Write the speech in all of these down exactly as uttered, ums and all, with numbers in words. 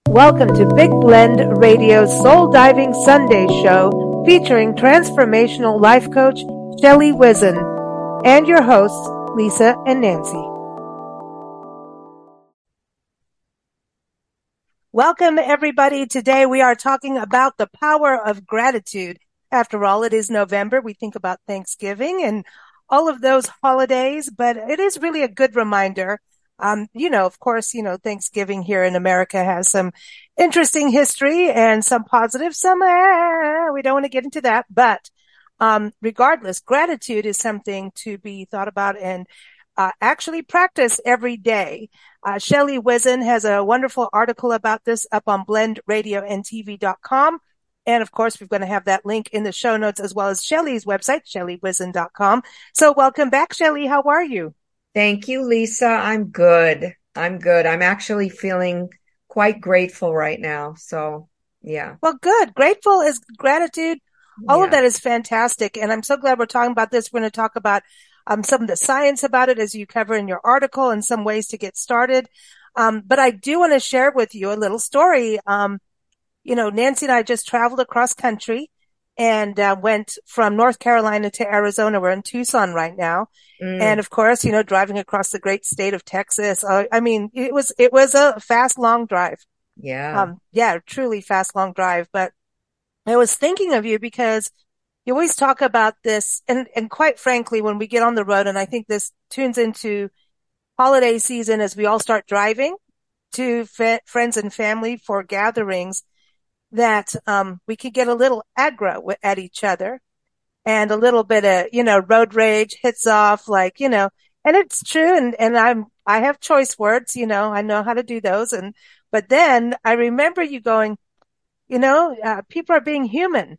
Welcome to Big Blend Radio's Soul Diving Sunday show featuring transformational life coach Shelley Whizin and your hosts Lisa and Nancy. Welcome everybody. Today we are talking about the power of gratitude. After all, it is November. We think about Thanksgiving and all of those holidays, but it is really a good reminder. Um, you know, of course, you know, Thanksgiving here in America has some interesting history and some positive, some, uh, we don't want to get into that, but, um, regardless, gratitude is something to be thought about and, uh, actually practice every day. Uh, Shelley Whizin has a wonderful article about this up on blend radio n t v dot com. And of course, we're going to have that link in the show notes as well as Shelley's website, shelley whizin dot com. So welcome back, Shelley. How are you? Thank you, Lisa. I'm good. I'm good. I'm actually feeling quite grateful right now. So, yeah. Well, good. Grateful is gratitude. All yeah. of that is fantastic. And I'm so glad we're talking about this. We're going to talk about um, some of the science about it as you cover in your article and some ways to get started. Um, but I do want to share with you a little story. Um, you know, Nancy and I just traveled across country and uh, went from North Carolina to Arizona. We're in Tucson right now. Mm. And of course, you know, driving across the great state of Texas. Uh, I mean, it was, it was a fast, long drive. Yeah. Um, yeah, truly fast, long drive. But I was thinking of you because you always talk about this. And, and quite frankly, when we get on the road, and I think this tunes into holiday season as we all start driving to fa- friends and family for gatherings, that, um, we could get a little aggro at each other and a little bit of, you know, road rage hits off, like, you know, and it's true. And, and I'm, I have choice words, you know, I know how to do those. And, but then I remember you going, you know, uh, people are being human.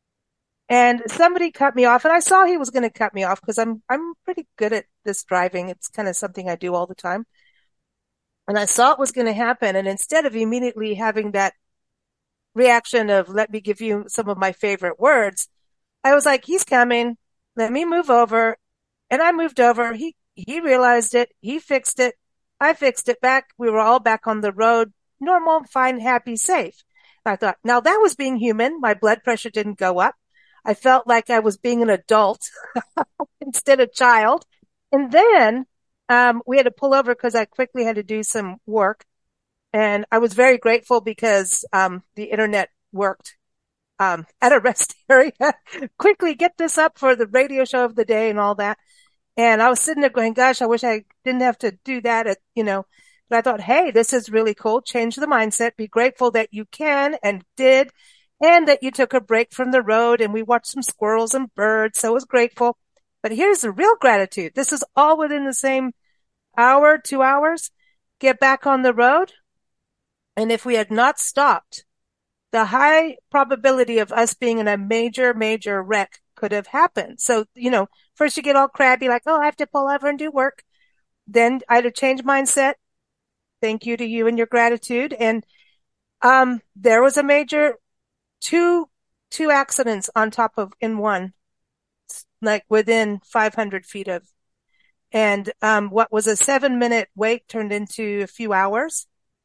And somebody cut me off and I saw he was going to cut me off because I'm, I'm pretty good at this driving. It's kind of something I do all the time. And I saw it was going to happen. And instead of immediately having that reaction of, let me give you some of my favorite words, I was like, he's coming. Let me move over. And I moved over. He, he realized it. He fixed it. I fixed it back. We were all back on the road. Normal, fine, happy, safe. And I thought, now that was being human. My blood pressure didn't go up. I felt like I was being an adult instead of child. And then, um, we had to pull over because I quickly had to do some work. And I was very grateful because, um, the internet worked. Um, at a rest area, quickly get this up for the radio show of the day and all that. And I was sitting there going, gosh, I wish I didn't have to do that at, you know, but I thought, hey, this is really cool. Change the mindset. Be grateful that you can and did, and that you took a break from the road and we watched some squirrels and birds. So I was grateful. But here's the real gratitude. This is all within the same hour, two hours. Get back on the road. And if we had not stopped, the high probability of us being in a major, major wreck could have happened. So, you know, first you get all crabby, like, oh, I have to pull over and do work. Then I had to change mindset. Thank you to you and your gratitude. And, um, there was a major two, two accidents on top of in one, like within five hundred feet of, and, um, what was a seven minute wait turned into a few hours.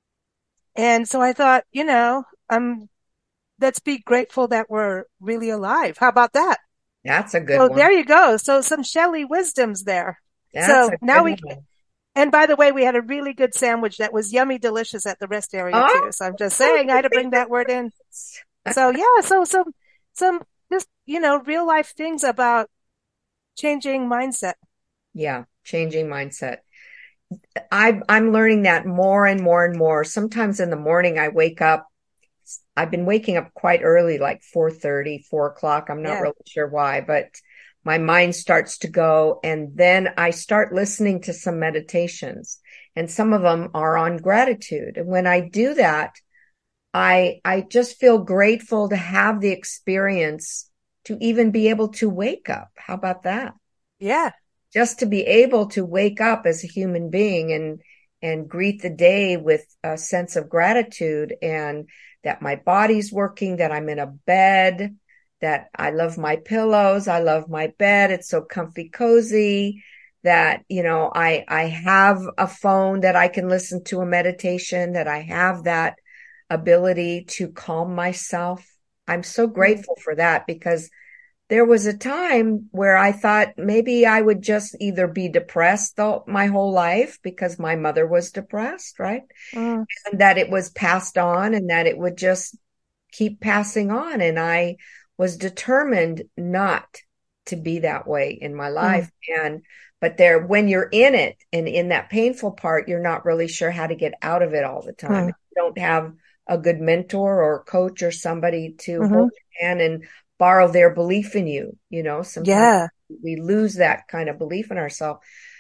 And so I thought, you know, I'm, let's be grateful that we're really alive. How about that? That's a good so one. There you go. So some Shelley wisdoms there. That's so a now good we, one. And by the way, we had a really good sandwich that was yummy delicious at the rest area oh, too. So I'm just saying I had to bring that word in. So yeah, so some, some just, you know, real life things about changing mindset. Yeah. Changing mindset. I, I'm learning that more and more and more. Sometimes in the morning I wake up. I've been waking up quite early, like four thirty, four o'clock. I'm not Yeah. really sure why, but my mind starts to go. And then I start listening to some meditations, and some of them are on gratitude. And when I do that, I, I just feel grateful to have the experience to even be able to wake up. How about that? Yeah. Just to be able to wake up as a human being and, and greet the day with a sense of gratitude, and that my body's working, that I'm in a bed, that I love my pillows. I love my bed. It's so comfy, cozy, that, you know, I, I have a phone that I can listen to a meditation, that I have that ability to calm myself. I'm so grateful for that, because there was a time where I thought maybe I would just either be depressed though, my whole life because my mother was depressed, right? Mm. And that it was passed on and that it would just keep passing on. And I was determined not to be that way in my life. Mm. And, but there, when you're in it and in that painful part, you're not really sure how to get out of it all the time. Mm. You don't have a good mentor or coach or somebody to mm-hmm. hold your hand and borrow their belief in you. You know, sometimes yeah. we lose that kind of belief in ourselves.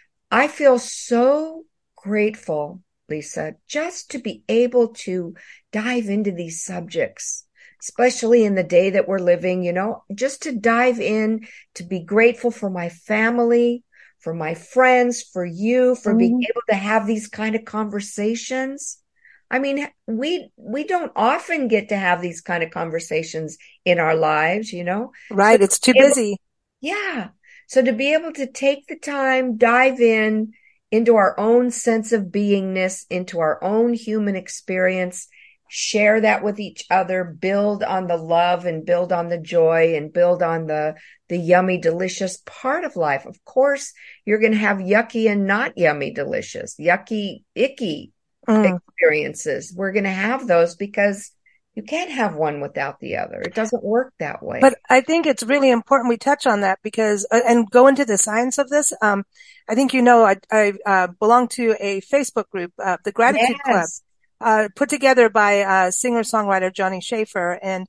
I feel so grateful, Lisa, just to be able to dive into these subjects, especially in the day that we're living, you know, just to dive in, to be grateful for my family, for my friends, for you, for mm-hmm. being able to have these kind of conversations. I mean, we we don't often get to have these kind of conversations in our lives, you know? Right. So it's too able, busy. Yeah. So to be able to take the time, dive in into our own sense of beingness, into our own human experience, share that with each other, build on the love and build on the joy and build on the, the yummy, delicious part of life. Of course, you're going to have yucky and not yummy, delicious, yucky, icky Mm. experiences. We're going to have those because you can't have one without the other. It doesn't work that way. But I think it's really important we touch on that because, uh, and go into the science of this. Um, I think, you know, I, I uh, belong to a Facebook group, uh, the Gratitude yes. Club, uh, put together by uh, singer-songwriter Johnny Schaefer. And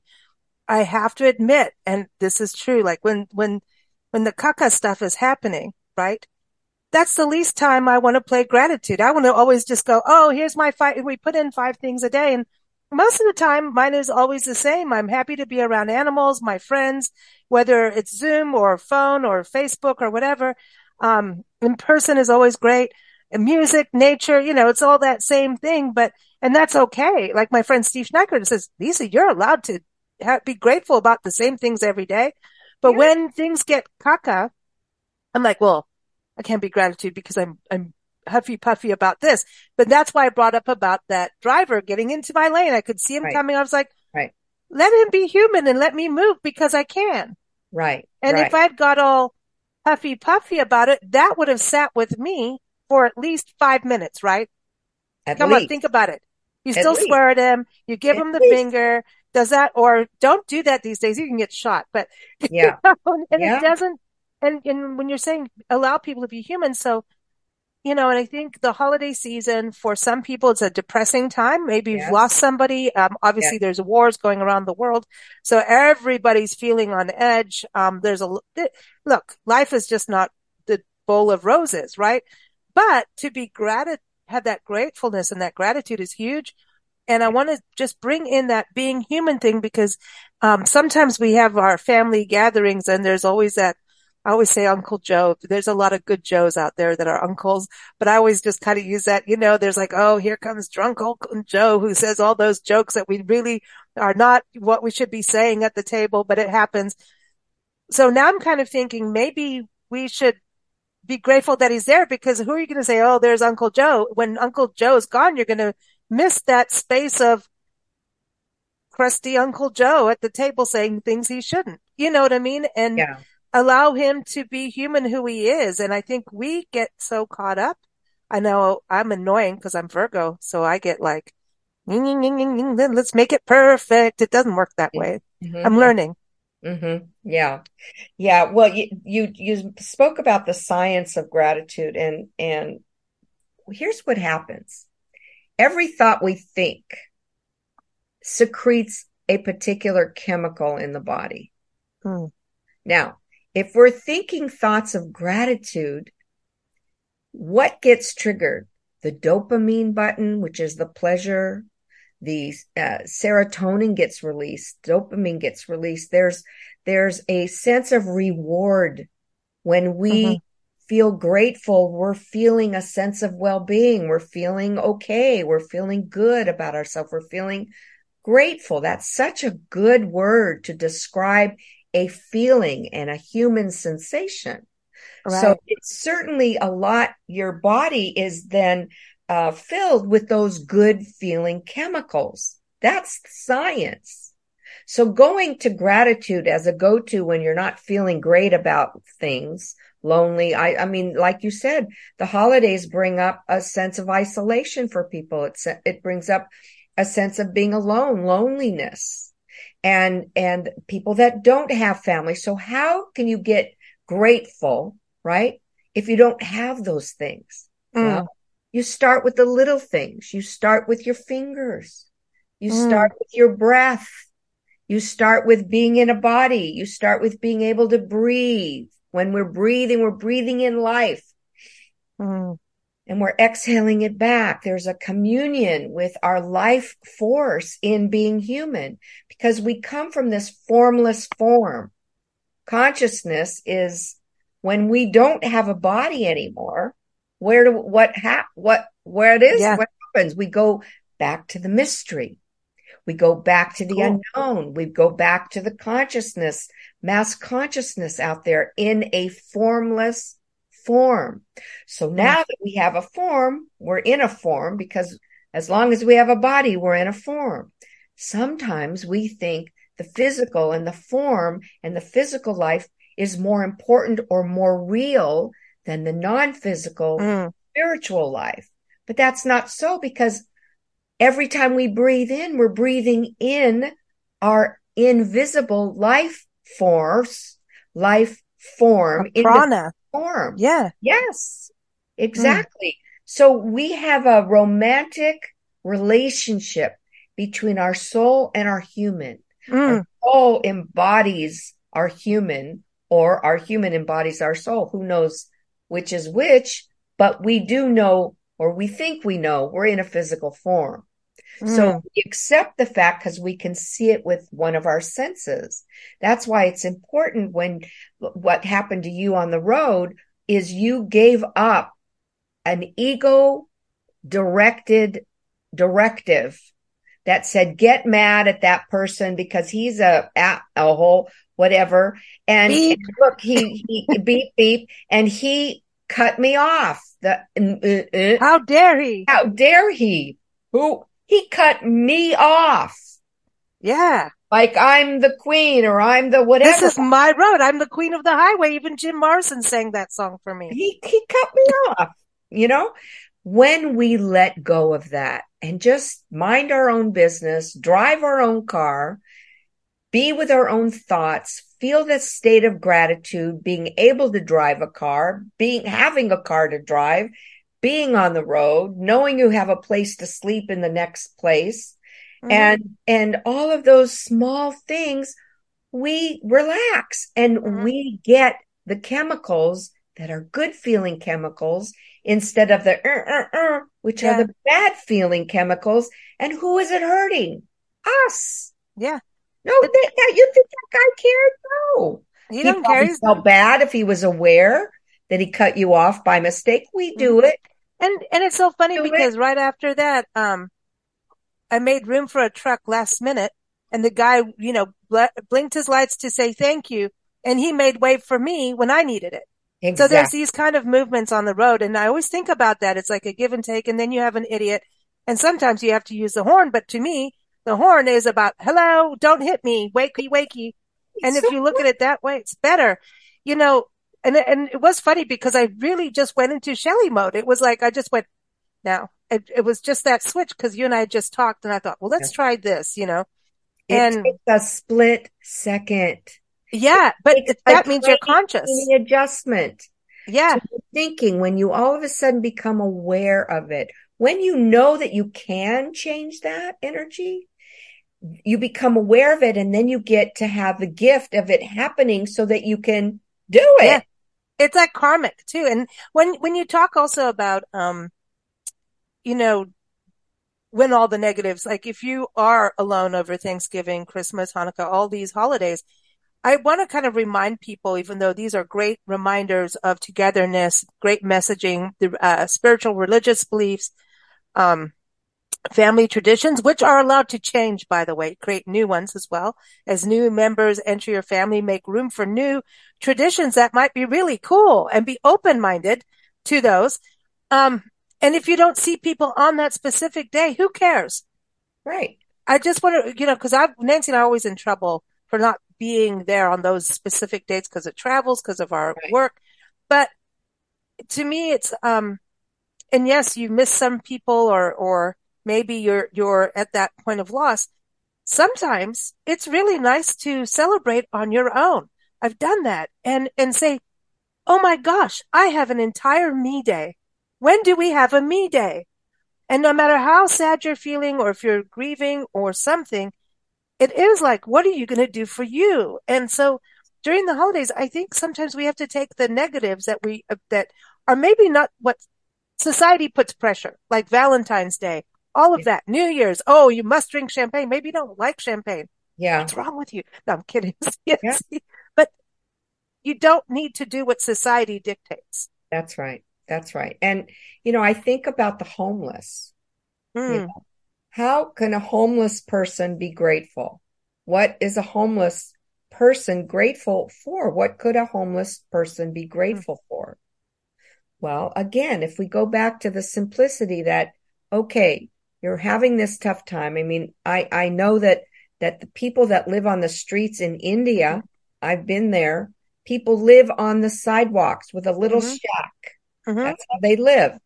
I have to admit, and this is true, like when, when, when the caca stuff is happening, right? That's the least time I want to play gratitude. I want to always just go, oh, here's my five. We put in five things a day. And most of the time, mine is always the same. I'm happy to be around animals, my friends, whether it's Zoom or phone or Facebook or whatever. Um, in person is always great. And music, nature, you know, it's all that same thing. But, and that's okay. Like my friend Steve Schneider says, Lisa, you're allowed to ha- be grateful about the same things every day. But yeah. when things get caca, I'm like, well, I can't be gratitude because I'm, I'm huffy puffy about this. But that's why I brought up about that driver getting into my lane. I could see him right. coming. I was like, right. let him be human and let me move because I can. Right. And right. if I'd got all huffy puffy about it, that would have sat with me for at least five minutes, right? At Come least. on, think about it. You At still least. swear at him. You give at him the least. finger. Does that, or don't do that these days. You can get shot, but, yeah. you know, and yeah. it doesn't, And, and when you're saying allow people to be human, so, you know, and I think the holiday season for some people, it's a depressing time. Maybe you've yes. lost somebody. Um, obviously yes. there's wars going around the world. So everybody's feeling on edge. Um, there's a, look, life is just not the bowl of roses, right? But to be gratitude, have that gratefulness and that gratitude is huge. And I want to just bring in that being human thing because, um, sometimes we have our family gatherings and there's always that, I always say Uncle Joe. There's a lot of good Joes out there that are uncles, but I always just kind of use that, you know, there's like, oh, here comes drunk Uncle Joe who says all those jokes that we really are not what we should be saying at the table, but it happens. So now I'm kind of thinking maybe we should be grateful that he's there because who are you going to say, oh, there's Uncle Joe? When Uncle Joe's gone, you're going to miss that space of crusty Uncle Joe at the table saying things he shouldn't. You know what I mean? And yeah. allow him to be human who he is. And I think we get so caught up. I know I'm annoying because I'm Virgo. So I get like, let's make it perfect. It doesn't work that way. Mm-hmm. I'm learning. Mm-hmm. Yeah. Yeah. Well, you, you, you spoke about the science of gratitude and, and here's what happens. Every thought we think secretes a particular chemical in the body. Hmm. Now, if we're thinking thoughts of gratitude, what gets triggered? The dopamine button, which is the pleasure, the uh, serotonin gets released, dopamine gets released. There's, there's a sense of reward when we mm-hmm. feel grateful. We're feeling a sense of well-being. We're feeling okay. We're feeling good about ourselves. We're feeling grateful. That's such a good word to describe a feeling and a human sensation. Right. So it's certainly a lot. Your body is then uh, filled with those good feeling chemicals That's science. So going to gratitude as a go-to when you're not feeling great about things, lonely. I, I mean, like you said, the holidays bring up a sense of isolation for people. It's, it brings up a sense of being alone, loneliness, and, and people that don't have family. So how can you get grateful, right, if you don't have those things? Mm. Well, you start with the little things. You start with your fingers. You mm. start with your breath. You start with being in a body. You start with being able to breathe. When we're breathing, we're breathing in life. Mm. And we're exhaling it back. There's a communion with our life force in being human, because we come from this formless form. Consciousness is when we don't have a body anymore. Where do, what, hap, what, where it is, yeah. what happens? We go back to the mystery. We go back to the cool. unknown. We go back to the consciousness, mass consciousness out there in a formless form. So now that we have a form, we're in a form, because as long as we have a body, we're in a form. Sometimes we think the physical and the form and the physical life is more important or more real than the non-physical mm. spiritual life. But that's not so, because every time we breathe in, we're breathing in our invisible life force, life form, prana form. Yeah. Yes, exactly. Mm. So we have a romantic relationship between our soul and our human. Mm. Our soul embodies our human, or our human embodies our soul. Who knows which is which, but we do know, or we think we know, we're in a physical form. Mm. So we accept the fact because we can see it with one of our senses. That's why it's important when what happened to you on the road is you gave up an ego directed directive that said, get mad at that person because he's a, a, a whole whatever. And, and look, he, he beep, beep, and he cut me off. The, uh, uh, how dare he? How dare he? Who? He cut me off. Yeah. Like I'm the queen, or I'm the whatever. This is my road. I'm the queen of the highway. Even Jim Morrison sang that song for me. He, he cut me off, you know? When we let go of that and just mind our own business, drive our own car, be with our own thoughts, feel the state of gratitude, being able to drive a car, being, having a car to drive, being on the road, knowing you have a place to sleep in the next place, mm-hmm. and, and all of those small things, we relax and mm-hmm. we get the chemicals that are good feeling chemicals instead of the, uh, uh, uh, which yeah. are the bad feeling chemicals. And who is it hurting? Us. Yeah. No, that, that, you think that guy cared? No. He, he don't care. He felt bad if he was aware that he cut you off by mistake. We do it. And, and it's so funny do because it. right after that, um, I made room for a truck last minute, and the guy, you know, bl- blinked his lights to say thank you. And he made way for me when I needed it. Exactly. So there's these kind of movements on the road. And I always think about that. It's like a give and take. And then you have an idiot. And sometimes you have to use the horn. But to me, the horn is about, hello, don't hit me. Wakey, wakey. And if you look at it that way, it's better, you know, and, and it was funny because I really just went into Shelley mode. It was like, I just went now. It, it was just that switch because you and I had just talked and I thought, well, let's yeah. try this, you know, and it's a split second. Yeah, but it's that means you're conscious. The adjustment. Yeah. So thinking when you all of a sudden become aware of it, when you know that you can change that energy, you become aware of it, and then you get to have the gift of it happening so that you can do it. Yeah. It's like karmic too. And when, when you talk also about, um, you know, when all the negatives, like if you are alone over Thanksgiving, Christmas, Hanukkah, all these holidays, I want to kind of remind people, even though these are great reminders of togetherness, great messaging, the uh, spiritual, religious beliefs, um, family traditions, which are allowed to change, by the way, create new ones as well. As new members enter your family, make room for new traditions that might be really cool and be open-minded to those. Um, and if you don't see people on that specific day, who cares? Right. I just want to, you know, because I, Nancy and I are always in trouble for not being there on those specific dates because of travels, because of our Right. work. But to me, it's, um, and yes, you miss some people or, or maybe you're, you're at that point of loss. Sometimes it's really nice to celebrate on your own. I've done that and, and say, oh my gosh, I have an entire me day. When do we have a me day? And no matter how sad you're feeling or if you're grieving or something, it is like, what are you going to do for you? And so during the holidays, I think sometimes we have to take the negatives that we, uh, that are maybe not what society puts pressure, like Valentine's Day, all of Yeah. that, New Year's. Oh, you must drink champagne. Maybe you don't like champagne. Yeah. What's wrong with you? No, I'm kidding. Yeah. Yes. But you don't need to do what society dictates. That's right. That's right. And, you know, I think about the homeless. You Mm, know, how can a homeless person be grateful? What is a homeless person grateful for? What could a homeless person be mm, grateful for? Well, again, if we go back to the simplicity that, okay, you're having this tough time. I mean, I, I know that, that the people that live on the streets in mm-hmm, India, I've been there, people live on the sidewalks with a little mm-hmm, shack. mm-hmm, That's how they live.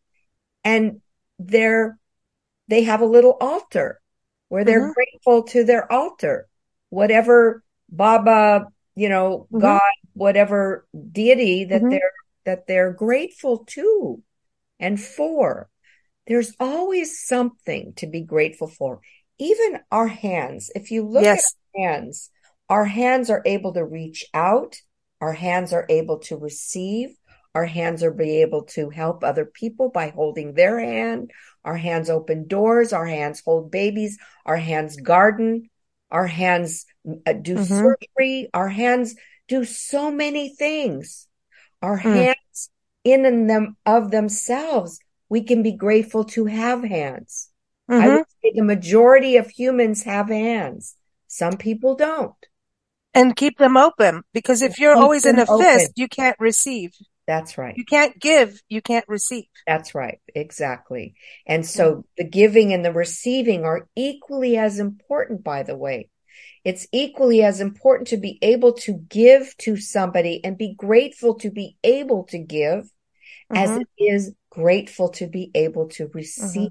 And they're, they have a little altar where they're mm-hmm, grateful to their altar, whatever Baba, you know, mm-hmm, God, whatever deity that mm-hmm, they're, that they're grateful to and for. There's always something to be grateful for. Even our hands, if you look at yes. our hands, our hands are able to reach out. Our hands are able to receive. Our hands are be able to help other people by holding their hand. Our hands open doors. Our hands hold babies. Our hands garden. Our hands uh, do Mm-hmm, surgery. Our hands do so many things. Our mm, hands in and them of themselves, we can be grateful to have hands. I would mm-hmm. say the majority of humans have hands. Some people don't. And keep them open because if you're Keep always in them a open. fist, you can't receive. That's right. You can't give, you can't receive. That's right. Exactly. And Mm, so the giving and the receiving are equally as important, by the way. It's equally as important to be able to give to somebody and be grateful to be able to give as mm-hmm, it is grateful to be able to mm-hmm, receive.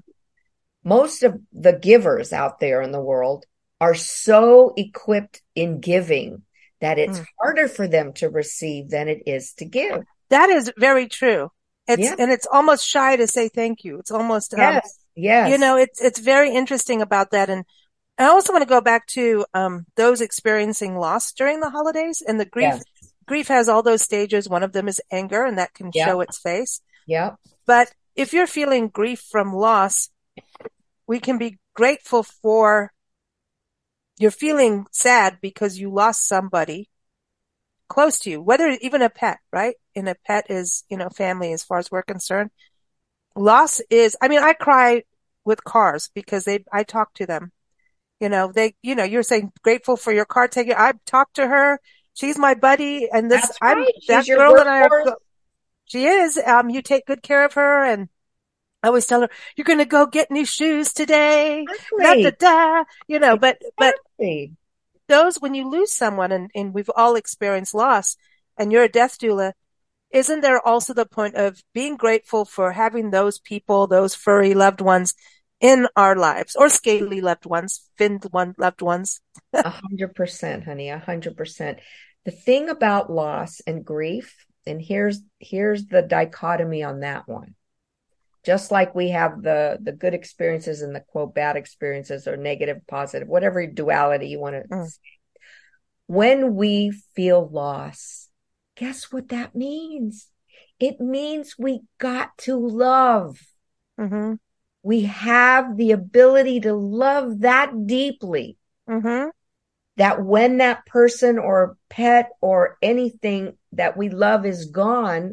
Most of the givers out there in the world are so equipped in giving that it's mm. harder for them to receive than it is to give. That is very true. It's, Yeah. and it's almost shy to say thank you. It's almost, um, Yes. you Yes. know, it's, it's very interesting about that. And I also want to go back to, um, those experiencing loss during the holidays and the grief. Yes. Grief has all those stages. One of them is anger and that can Yeah. show its face. Yeah. But if you're feeling grief from loss, we can be grateful for you're feeling sad because you lost somebody close to you, whether even a pet, right? And a pet is, you know, family as far as we're concerned. Loss is, I mean, I cry with cars because they, I talk to them. You know, they, you know, you're saying grateful for your car taker. I've talked to her. She's my buddy. And this, That's I'm, right. She's that your girl and I are, workhorse. she is, um, you take good care of her. And I always tell her, you're going to go get new shoes today. Da, da, Exactly. da. You know, but, but Exactly. those, when you lose someone and, and we've all experienced loss and you're a death doula, isn't there also the point of being grateful for having those people, those furry loved ones in our lives or scaly loved ones, finned one loved ones? A hundred percent, honey. A hundred percent. The thing about loss and grief, and here's here's the dichotomy on that one. Just like we have the the good experiences and the quote bad experiences or negative, positive, whatever duality you want to. Mm, When we feel loss, guess what that means? It means we got to love. mm-hmm, We have the ability to love that deeply mm-hmm, that when that person or pet or anything that we love is gone,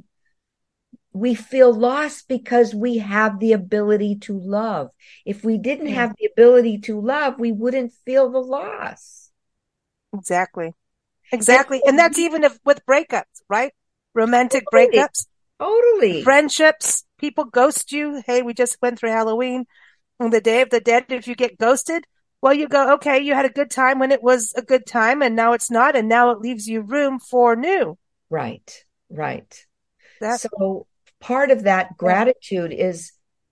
we feel lost because we have the ability to love. If we didn't mm, have the ability to love, we wouldn't feel the loss. exactly. And Exactly. so And that's we even if with breakups, right? Romantic totally, breakups, totally. friendships, people ghost you. Hey, we just went through Halloween on the Day of the Dead. If you get ghosted, Well, you go, okay, you had a good time when it was a good time, and now it's not, and now it leaves you room for new. Right, right. That, So part of that yeah. gratitude is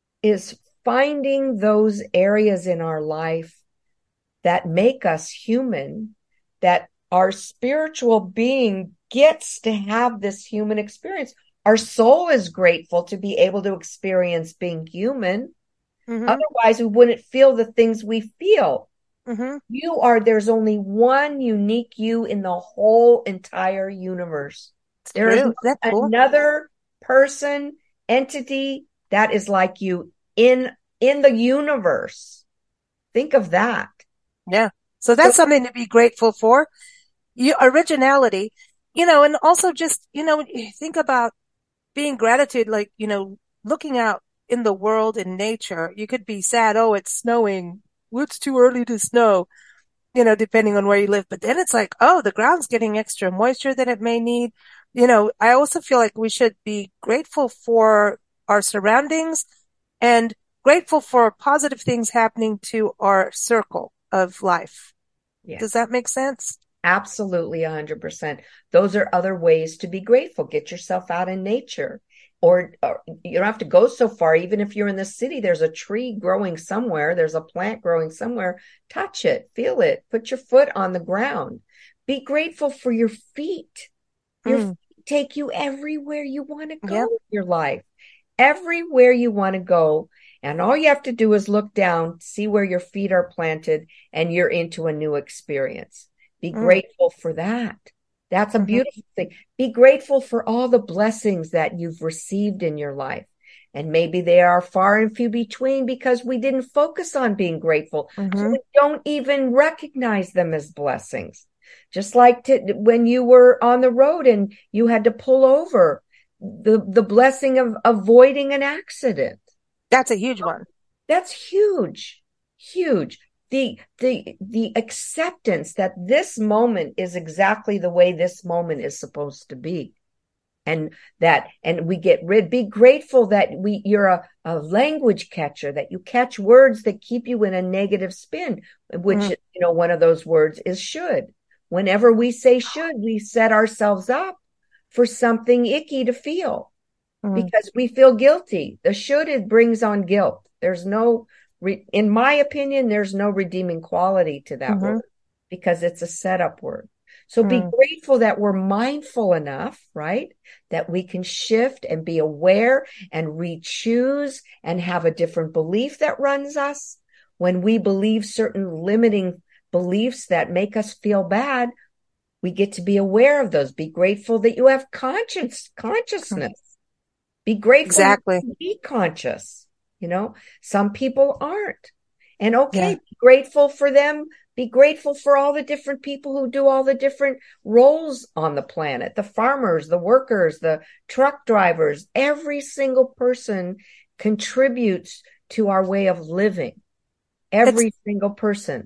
is finding those areas in our life that make us human, that our spiritual being gets to have this human experience. Our soul is grateful to be able to experience being human. Mm-hmm. Otherwise, we wouldn't feel the things we feel. Mm-hmm. You are, there's only one unique you in the whole entire universe. It's There is true. not Is that cool? another person, entity that is like you in in the universe. Think of that. Yeah. So So that's something to be grateful for. You, originality, you know, and also just, you know, think about being gratitude, like, you know, looking out in the world in nature. You could be sad. Oh, it's snowing. Well, it's too early to snow, you know, depending on where you live. But then it's like, oh, the ground's getting extra moisture than it may need. You know, I also feel like we should be grateful for our surroundings and grateful for positive things happening to our circle of life. Does yes, that make sense? absolutely one hundred percent. Those are other ways to be grateful. Get yourself out in nature. Or, or you don't have to go so far. Even if you're in the city, there's a tree growing somewhere, there's a plant growing somewhere. Touch it, feel it, put your foot on the ground. Be grateful for your feet. Your Mm, feet take you everywhere you want to go yeah. in your life, everywhere you want to go. And all you have to do is look down, see where your feet are planted, and you're into a new experience. Be Mm, grateful for that. That's a hmm beautiful thing. Be grateful for all the blessings that you've received in your life. And maybe they are far and few between because we didn't focus on being grateful. So hmm we don't even recognize them as blessings. Just like to, when you were on the road and you had to pull over, the, the blessing of avoiding an accident. That's a huge one. That's huge, huge. The, the, the acceptance that this moment is exactly the way this moment is supposed to be. And that, and we get rid, be grateful that we, you're a, a language catcher, that you catch words that keep you in a negative spin, which, Mm, you know, one of those words is should. Whenever we say should, we set ourselves up for something icky to feel mm, because we feel guilty. The should, it brings on guilt. There's no, re, in my opinion, there's no redeeming quality to that word hmm because it's a setup word. So be mm, grateful that we're mindful enough, right? That we can shift and be aware and re-choose and have a different belief that runs us. When we believe certain limiting beliefs that make us feel bad, we get to be aware of those. Be grateful that you have conscience, mm. consciousness. Be grateful you Exactly. can be conscious. You know, some people aren't. And Yeah. okay, be grateful for them. Be grateful for all the different people who do all the different roles on the planet, the farmers, the workers, the truck drivers. Every single person contributes to our way of living. It's, Every single person.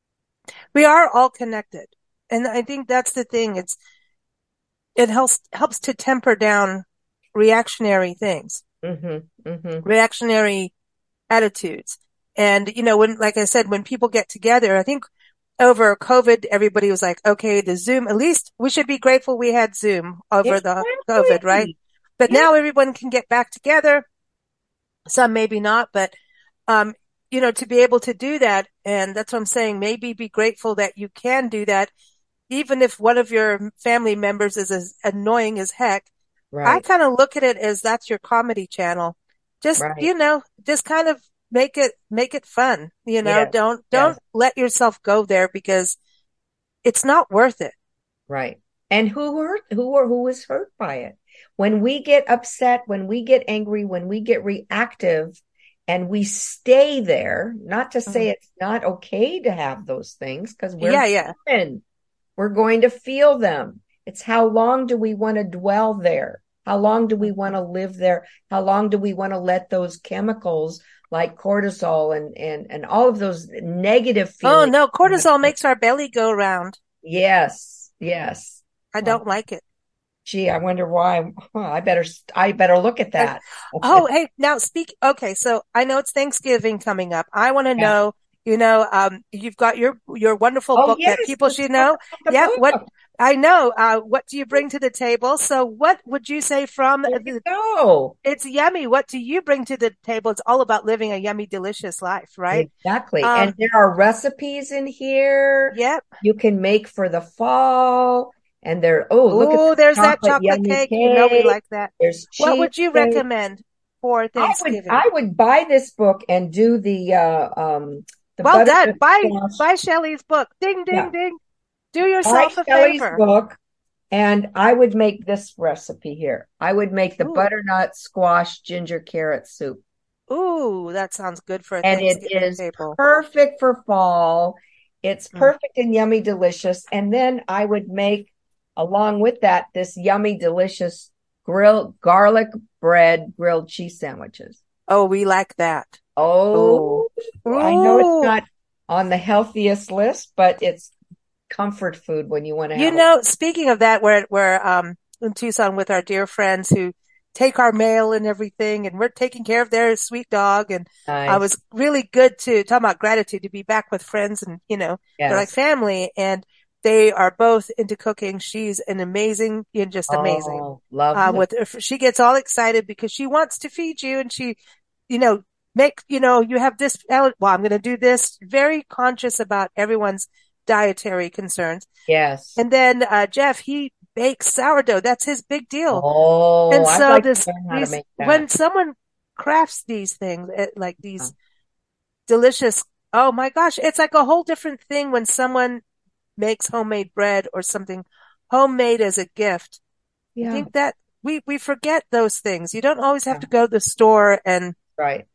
we are all connected. And I think that's the thing. It's, it helps, helps to temper down reactionary things, Mm-hmm, mm-hmm. reactionary attitudes. And, you know, when, like I said, when people get together, I think over COVID, everybody was like, okay, the Zoom, at least we should be grateful we had Zoom over the COVID, right? Exactly. But Yeah, now everyone can get back together. Some maybe not, but, um, you know, to be able to do that. And that's what I'm saying. Maybe be grateful that you can do that. Even if one of your family members is as annoying as heck, I right, kind of look at it as that's your comedy channel. Just, right. you know, just kind of make it, make it fun. You know, Yes, don't, don't yes. let yourself go there because it's not worth it. Right. And who hurt, who or who is hurt by it? When we get upset, when we get angry, when we get reactive and we stay there, not to Mm. say it's not okay to have those things because we're Yeah, yeah. human. We're going to feel them. It's how long do we want to dwell there? How long do we want to live there? How long do we want to let those chemicals like cortisol and, and, and all of those negative Oh feelings? no, cortisol makes our belly go round. Yes, yes. I Well, don't like it. gee, I wonder why. Huh, I better, I better look at Uh, that. oh, hey, now speak. Okay, so I know it's Thanksgiving coming up. I want to Yeah. know You know, um, you've got your, your wonderful Oh, book that yes, people let's should talk know. about the Yeah. What book. I know, uh, what do you bring to the table? So what would you say from There you the, go. it's yummy. What do you bring to the table? It's all about living a yummy, delicious life, right? Exactly. And Um, there are recipes in here yep. you can make for the fall. And there, oh, look at Oh, this there's that chocolate chocolate yummy cake. You know, we cake. like that. There's What would you cheesecake. recommend for I would Thanksgiving? I would buy this book and do the uh um the Well done. butternut Buy, squash. buy Shelley's book. Ding, ding, Yeah. ding. Do Buy yourself a Shelley's favor. book and I would make this recipe here. I would make the Ooh, butternut squash ginger carrot soup. ooh, that sounds good for a And it Thanksgiving is table. perfect for fall. It's Mm. perfect and yummy delicious. And then I would make along with that this yummy delicious grilled garlic bread grilled cheese sandwiches. Oh, we like that. Oh, Oh, I know it's ooh. not on the healthiest list, but it's comfort food when you want to You have know, speaking of that, we're we're um in Tucson with our dear friends who take our mail and everything, and we're taking care of their sweet dog. And a I nice. was really good to talk about gratitude to be back with friends, and you know, they're like Yes. family, and they are both into cooking. She's an amazing, you know, just amazing. Oh, Um, lovely. with she gets all excited because she wants to feed you, and she, you know, make you know you have this. Well, I'm going to do this. Very conscious about everyone's dietary concerns. Yes. And then uh, Jeff, he bakes sourdough. That's his big deal. Oh, And I'd so like to this, learn how to these, make that. when someone crafts these things, eh, like these delicious, oh my gosh, it's like a whole different thing when someone makes homemade bread or something homemade as a gift. I Yeah. think that we, we forget those things. You don't always have Yeah. to go to the store, and Right.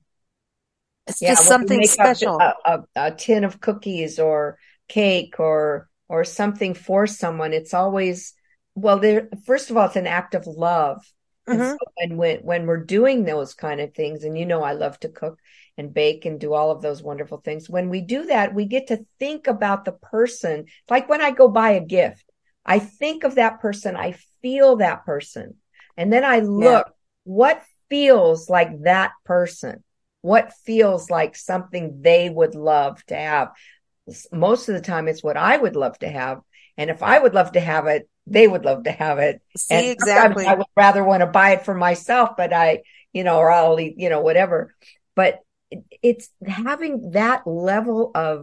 it's Yeah, just when you something make a, special. a, a, a tin of cookies or cake or or something for someone, it's always well, there first of all, it's an act of love. And so Hmm. and when when we're doing those kind of things, and you know I love to cook and bake and do all of those wonderful things. When we do that, we get to think about the person. Like when I go buy a gift, I think of that person, I feel that person, and then I Yeah. look what feels like that person, what feels like something they would love to have. Most of the time, it's what I would love to have. And if I would love to have it, they would love to have it. And See, sometimes I exactly. would rather want to buy it for myself, but I, you know, or I'll eat, you know, whatever. But it's having that level of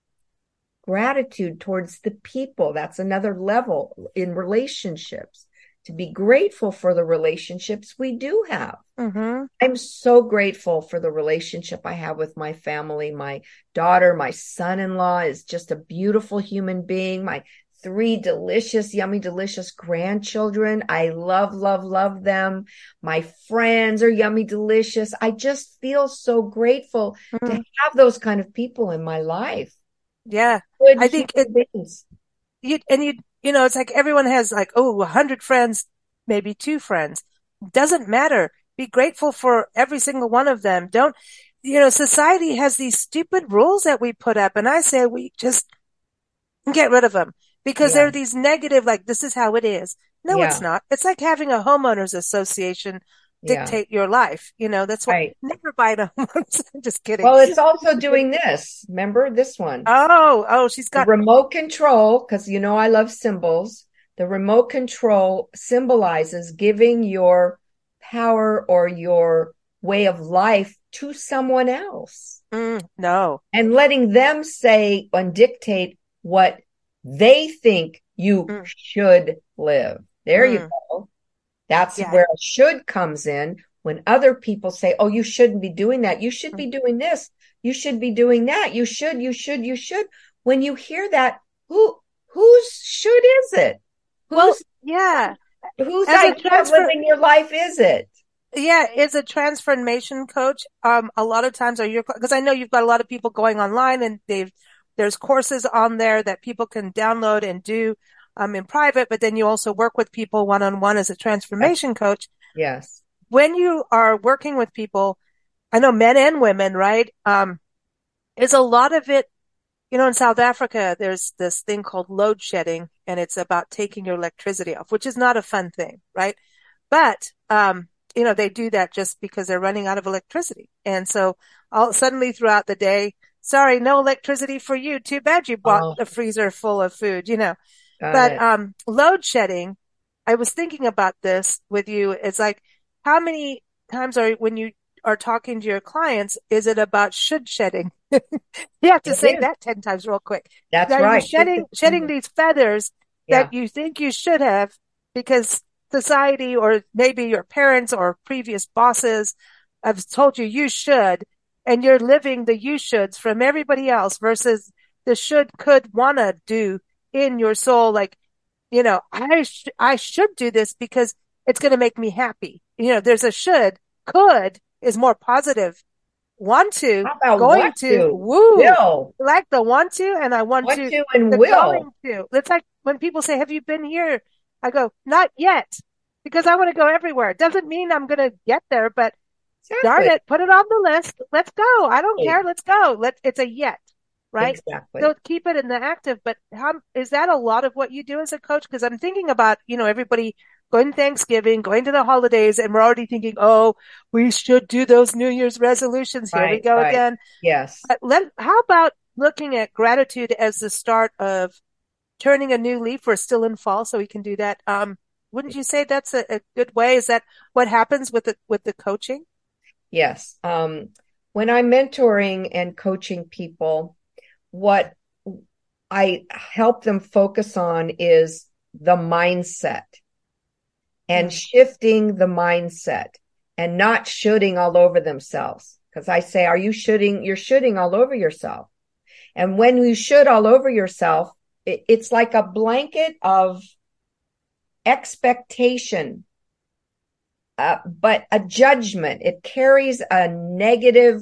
gratitude towards the people. That's another level in relationships, to be grateful for the relationships we do have. Hmm. I'm so grateful for the relationship I have with my family. My daughter, my son-in-law is just a beautiful human being. My three delicious, yummy, delicious grandchildren. I love, love, love them. My friends are yummy, delicious. I just feel so grateful to Hmm. have those kind of people in my life. Yeah. Good I think it, human beings. you, and you, you know, it's like everyone has like, oh, a hundred friends, maybe two friends. Doesn't matter. Be grateful for every single one of them. Don't, you know, society has these stupid rules that we put up, and I say we just get rid of them because Yeah. they're these negative, like, this is how it is. No, it's Yeah. not. It's like having a homeowners association Yeah. dictate your life. You know, that's what, Right. never buy a homeowners. I'm just kidding. Well, it's also doing this. Remember this one? Oh, oh, she's The got, remote control, because you know I love symbols. The remote control symbolizes giving your power or your way of life to someone else mm, no. and letting them say and dictate what they think you Mm, should live. There you mm, go. That's yeah. where should comes in when other people say, oh, you shouldn't be doing that. You should Mm. be doing this. You should be doing that. You should, you should, you should. When you hear that, who, whose should is it? Well, Whose, yeah. whose As a idea of transfer, living your life is it? yeah, as a transformation coach, um, a lot of times are your, because I know you've got a lot of people going online, and they've, there's courses on there that people can download and do, um, in private, but then you also work with people one on one as a Yes. transformation coach. Yes. When you are working with people, I know men and women, right? Um, is a lot of it, you know, in South Africa, there's this thing called load shedding, and it's about taking your electricity off, which is not a fun thing, right? But, um, you know, they do that just because they're running out of electricity. And so all suddenly throughout the day, sorry, no electricity for you. Too bad you bought Oh, a freezer full of food, you know. got But it. um, load shedding, I was thinking about this with you. It's like, how many times are when you are talking to your clients, is it about should shedding? You have to It say is. that ten times real quick. That's Are you right. Take shedding the- shedding these feathers Yeah, that you think you should have because society or maybe your parents or previous bosses have told you you should, and you're living the you shoulds from everybody else versus the should, could, wanna do in your soul. Like, you know, I sh- I should do this because it's going to make me happy. You know, there's a should, could is more positive. Want to, how about going want to, to? woo. Will. I like the want to, and I want Want to, to and the will. going to. It's like when people say, have you been here? I go, not yet, because I want to go everywhere. It doesn't mean I'm going to get there, but darn Exactly. it, put it on the list. Let's go. I don't care. Let's go. Let it's a yet, right? Exactly. So keep it in the active. But how is that a lot of what you do as a coach? Because I'm thinking about, you know, everybody going to Thanksgiving, going to the holidays, and we're already thinking, oh, we should do those New Year's resolutions. Here we Right, go right. again. Yes. But let, how about looking at gratitude as the start of turning a new leaf? We're still in fall, so we can do that. Um, wouldn't you say that's a, a good way? Is that what happens with the with the coaching? Yes. Um, when I'm mentoring and coaching people, what I help them focus on is the mindset and Mm, shifting the mindset and not shooting all over themselves. Because I say, are you shooting? You're shooting all over yourself. And when you shoot all over yourself, it, it's like a blanket of expectation, uh, but a judgment. It carries a negative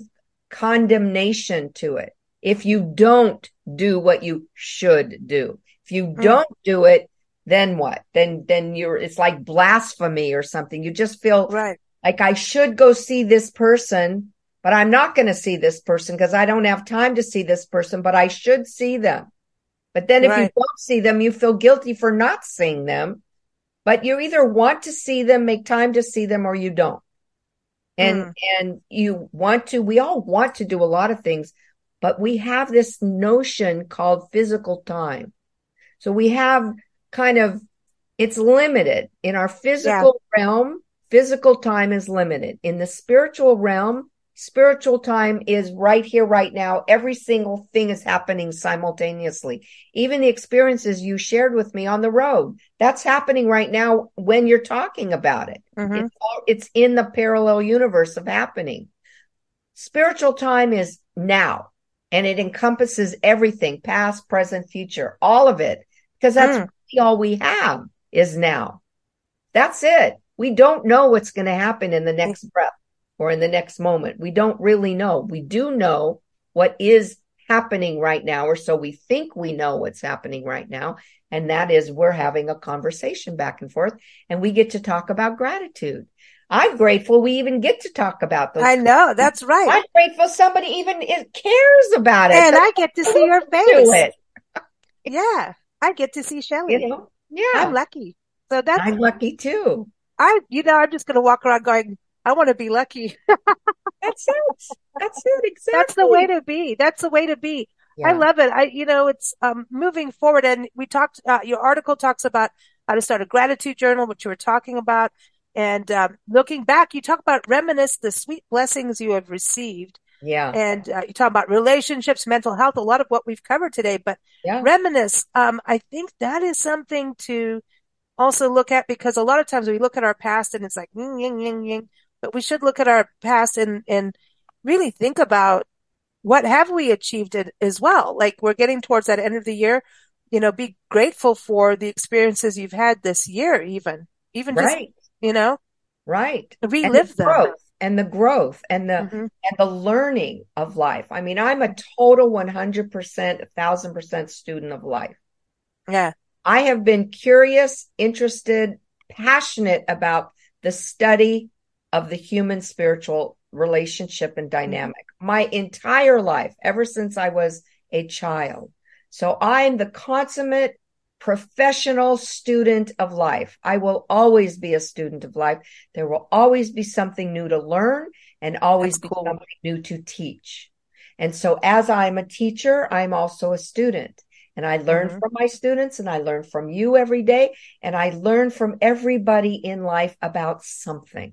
condemnation to it. If you don't do what you should do, if you mm, don't do it, then what? Then, then you're, it's like blasphemy or something. You just feel right, like I should go see this person, but I'm not going to see this person because I don't have time to see this person, but I should see them. But then if you right, don't see them, you feel guilty for not seeing them. But you either want to see them, make time to see them, or you don't. And mm, and you want to, we all want to do a lot of things, but we have this notion called physical time. So we have kind of, it's limited in our yeah, physical realm. Physical time is limited. In the spiritual realm, spiritual time is right here, right now. Every single thing is happening simultaneously. Even the experiences you shared with me on the road, that's happening right now when you're talking about it. mm-hmm, It's all, it's in the parallel universe of happening. Spiritual time is now, and it encompasses everything, past, present, future, all of it, because that's mm, really all we have is now. That's it. We don't know what's going to happen in the next breath or in the next moment. We don't really know. We do know what is happening right now, or so we think we know what's happening right now. And that is we're having a conversation back and forth, and we get to talk about gratitude. I'm grateful we even get to talk about those I things. know, that's right. I'm grateful somebody even cares about it. And That I get to see your do face. it. Yeah, I get to see You Shelley. know? I'm Yeah. lucky. So that's, I'm lucky too. I, you know, I'm just going to walk around going, I want to be lucky. That's it. That's it. That's the way Exactly. to be. That's the way to be. I Yeah. love it. I, you know, it's um, moving forward. And we talked, uh, your article talks about how to start a gratitude journal, which you were talking about. And um, looking back, you talk about reminisce the sweet blessings you have received. Yeah. And uh, you talk about relationships, mental health, a lot of what we've covered today. But Yeah. reminisce, um, I think that is something to also look at because a lot of times we look at our past and it's like, ying, ying, ying, ying. But we should look at our past and, and really think about what have we achieved it as well. Like we're getting towards that end of the year, you know, be grateful for the experiences you've had this year, even, even just, Right. you know, Right. And the relive them. growth and the growth and the Hmm. and the learning of life. I mean, I'm a total one hundred percent, a thousand percent student of life. Yeah. I have been curious, interested, passionate about the study of the human spiritual relationship and Hmm. dynamic my entire life, ever since I was a child. So I'm the consummate professional student of life. I will always be a student of life. There will always be something new to learn and That's always be cool. something new to teach. And so as I'm a teacher, I'm also a student. And I learn Mm-hmm. from my students, and I learn from you every day. And I learn from everybody in life about something.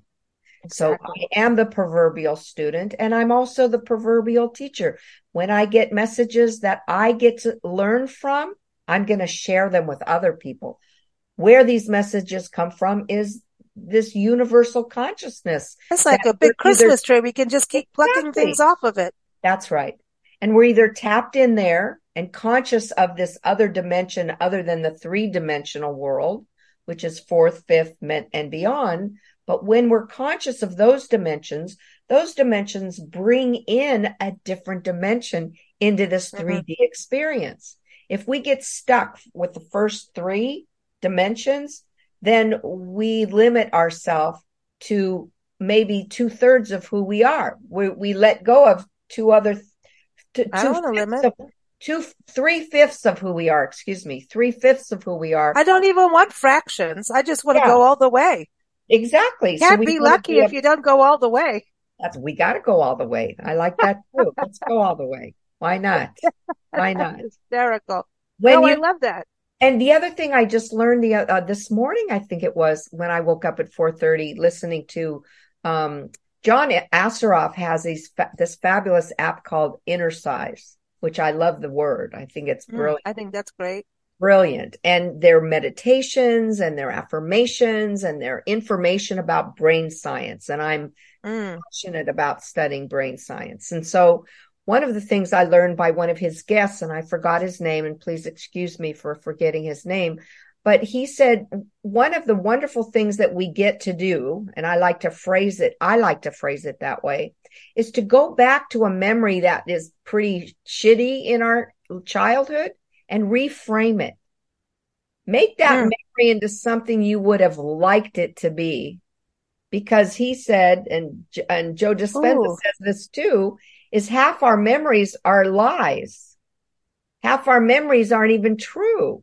So Exactly. I am the proverbial student, and I'm also the proverbial teacher. When I get messages that I get to learn from, I'm going to share them with other people. Where these messages come from is this universal consciousness It's that like a we're big either Christmas tree. We can just keep plucking things exactly. off of it. That's right. And we're either tapped in there and conscious of this other dimension other than the three-dimensional world, which is fourth, fifth, and beyond. But when we're conscious of those dimensions, those dimensions bring in a different dimension into this Mm-hmm. three D experience. If we get stuck with the first three dimensions, then we limit ourselves to maybe two thirds of who we are. We, we let go of two other, two, I two don't want to fifths limit. of, two, three fifths of who we are, excuse me, three fifths of who we are. I don't even want fractions. I just want to Yeah, go all the way. exactly. So Can't we be want to lucky be a, if you don't go all the way. that's, we got to go all the way. I like that too. Let's go all the way. Why not? Why not? Hysterical. When No, I you, love that. and the other thing I just learned the uh, this morning, I think it was when I woke up at four thirty, listening to um, John Assaraf has these fa- this fabulous app called Inner Size, which I love the word. I think it's Mm, brilliant, I think that's great. brilliant. And their meditations and their affirmations and their information about brain science. And I'm Mm, passionate about studying brain science. And so one of the things I learned by one of his guests, and I forgot his name, and please excuse me for forgetting his name, but he said one of the wonderful things that we get to do, and I like to phrase it, I like to phrase it that way, is to go back to a memory that is pretty shitty in our childhood and reframe it. Make that mm. memory into something you would have liked it to be. Because he said, and and Joe Dispenza Ooh. says this too, is half our memories are lies. Half our memories aren't even true.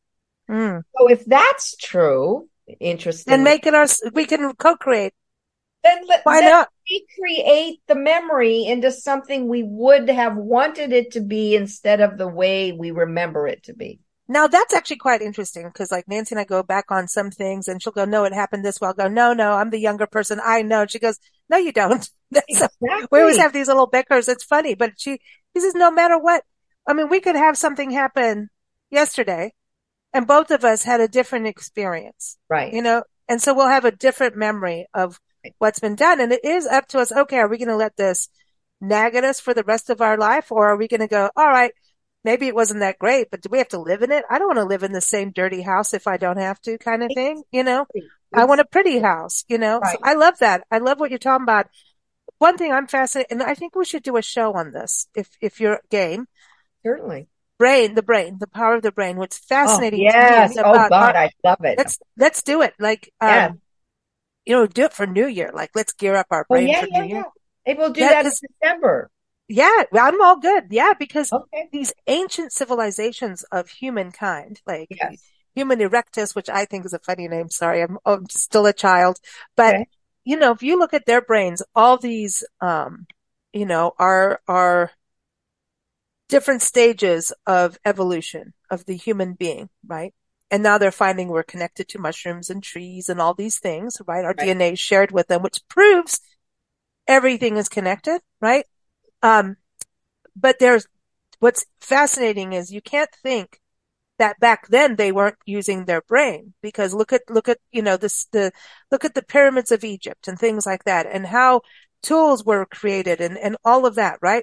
Mm. So if that's true, And interestingly, make it our, we can co-create. then let Why then not? recreate the memory into something we would have wanted it to be instead of the way we remember it to be. Now that's actually quite interesting because like Nancy and I go back on some things and she'll go, no, it happened this way. I'll go, no, no, I'm the younger person. I know. And she goes, no, you don't. So we always Exactly. have these little bickers. It's funny, but she, she says, no matter what, I mean, we could have something happen yesterday and both of us had a different experience, Right. you know, and so we'll have a different memory of what's been done. And it is up to us. Okay. Are we going to let this nag at us for the rest of our life? Or are we going to go, all right, maybe it wasn't that great, but do we have to live in it? I don't want to live in the same dirty house if I don't have to kind of thing, you know? I want a pretty house, you know? So Right. I love that. I love what you're talking about. One thing I'm fascinated, and I think we should do a show on this if, if you're game. Certainly. Brain, the brain, the power of the brain. What's Oh, fascinating to yes. me Oh, about our, God, I love it. let's, let's do it. Like, Yeah. um, you know, do it for New Year. Like, let's gear up our Oh, brain yeah, for yeah, New Year. yeah. Maybe we'll do Yeah, that in because December. yeah, I'm all good. Yeah, because Okay. these ancient civilizations of humankind, like Yes. Human erectus, which I think is a funny name. Sorry, I'm, I'm still a child. But, Okay. you know, if you look at their brains, all these, um, you know, are, are different stages of evolution of the human being, right? And now they're finding we're connected to mushrooms and trees and all these things, right? Our Right. D N A is shared with them, which proves everything is connected, right? Um, but there's, what's fascinating is you can't think that back then they weren't using their brain because look at, look at, you know, this, the, look at the pyramids of Egypt and things like that and how tools were created and, and all of that, right?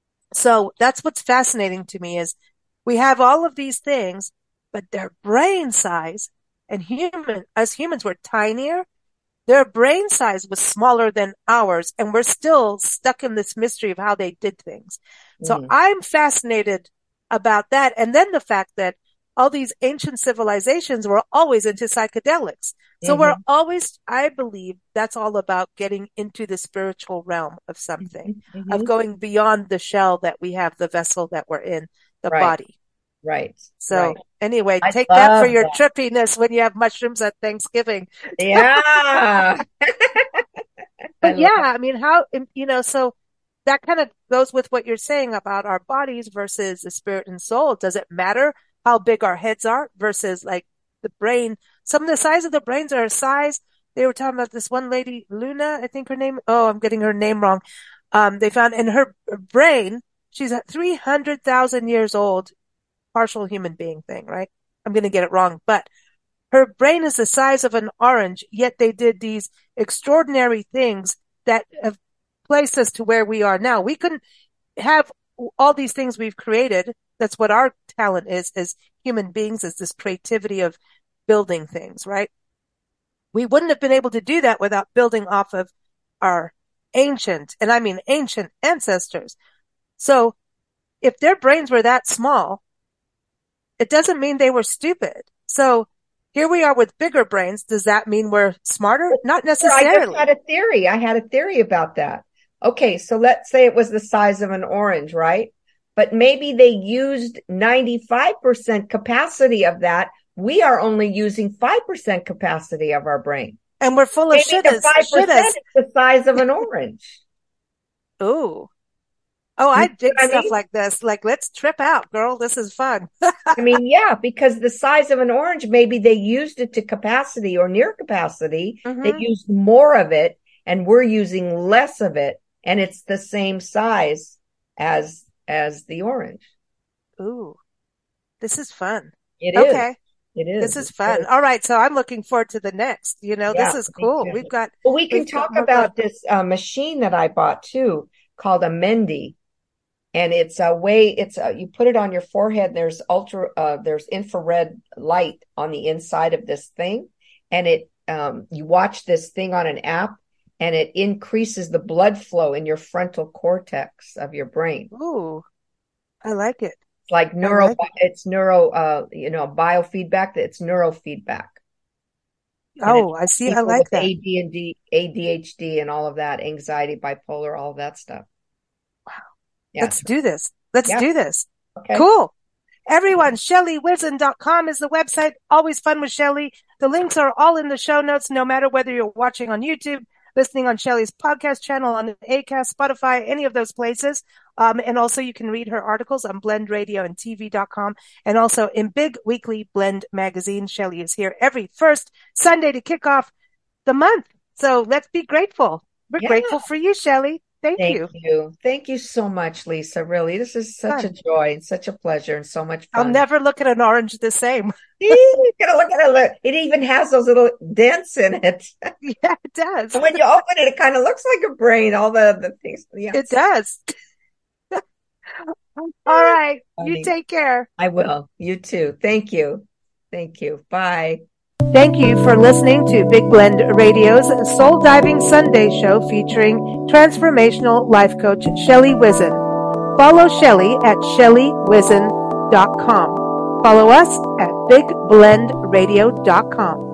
So that's what's fascinating to me is we have all of these things, but their brain size and human, us humans were tinier. Their brain size was smaller than ours, and we're still stuck in this mystery of how they did things. So Mhm. I'm fascinated about that. And then the fact that all these ancient civilizations were always into psychedelics. So we're Mhm. always, I believe that's all about getting into the spiritual realm of something, Mhm. of Mhm. going beyond the shell that we have, the vessel that we're in, the Right. body. Right. So Right. anyway, I take that for love your that. trippiness when you have mushrooms at Thanksgiving. Yeah. I But love yeah, I mean, how, you know, so that kind of goes with what you're saying about our bodies versus the spirit and soul. Does it matter how big our heads are versus like the brain? Some of the size of the brains are a size. They were talking about this one lady, Luna, I think her name. Oh, I'm getting her name wrong. Um, they found in her brain, she's at three hundred thousand years old, partial human being thing, right? I'm going to get it wrong, but her brain is the size of an orange, yet they did these extraordinary things that have placed us to where we are now. We couldn't have all these things we've created. That's what our talent is as human beings, is this creativity of building things, right? We wouldn't have been able to do that without building off of our ancient, and I mean ancient ancestors. So if their brains were that small, it doesn't mean they were stupid. So here we are with bigger brains. Does that mean we're smarter? Not necessarily. I just had a theory. I had a theory about that. Okay, so let's say it was the size of an orange, right? But maybe they used ninety-five percent capacity of that. We are only using five percent capacity of our brain. And we're full of maybe shit. The five percent is the size of an orange. Ooh. Oh, I dig I stuff mean? like this. Like, let's trip out, girl. This is fun. I mean, yeah, because the size of an orange, maybe they used it to capacity or near capacity. Mm-hmm. They used more of it and we're using less of it. And it's the same size as, as the orange. Ooh, this is fun. It is. Okay. It is. This is fun. All right. So I'm looking forward to the next, you know, Yeah, this is cool. me too. We've got, Well, we can we've got talk more about good- this uh, machine that I bought too, called a Mendy. And it's a way, it's a, you put it on your forehead. There's ultra, uh, there's infrared light on the inside of this thing. And it, um, you watch this thing on an app and it increases the blood flow in your frontal cortex of your brain. Ooh, I like it. It's like neuro, like it. it's neuro, uh, you know, biofeedback. It's neurofeedback. Oh, I see. I like that. A D and D, A D H D and all of that, anxiety, bipolar, all of that stuff. Wow. Yeah. Let's do this. Let's Yeah. do this. Okay. Cool. Everyone, Shelly Whizin dot com is the website. Always fun with Shelly. The links are all in the show notes, no matter whether you're watching on YouTube, listening on Shelly's podcast channel, on Acast, Spotify, any of those places. Um, and also you can read her articles on blend radio and T V dot com. And also in Big Weekly Blend magazine. Shelly is here every first Sunday to kick off the month. So let's be grateful. We're Yeah. grateful for you, Shelly. Thank, Thank you. you. Thank you so much, Lisa. Really, this is such Fun. a joy and such a pleasure and so much fun. I'll never look at an orange the same. You gotta look at it. Look. It even has those little dents in it. Yeah, it does. And when you open it, it kind of looks like a brain. All the, the things. Yeah. It does. All right. Funny. You take care. I will. You too. Thank you. Thank you. Bye. Thank you for listening to Big Blend Radio's Soul Diving Sunday show featuring transformational life coach Shelly Whizin. Follow Shelly at Shelly Whizin dot com. Follow us at Big Blend Radio dot com.